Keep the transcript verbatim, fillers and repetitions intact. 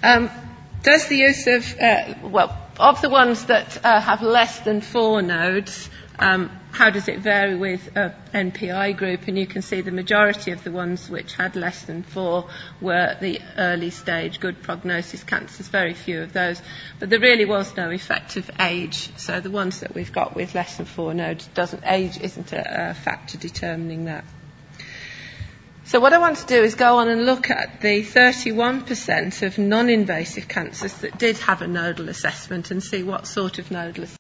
Um, does the use of, uh, well, of the ones that uh, have less than four nodes, um, how does it vary with an N P I group? And you can see the majority of the ones which had less than four were the early stage good prognosis cancers, very few of those. But there really was no effect of age. So the ones that we've got with less than four nodes, doesn't age isn't a, a factor determining that. So what I want to do is go on and look at the thirty-one percent of non-invasive cancers that did have a nodal assessment and see what sort of nodal assessment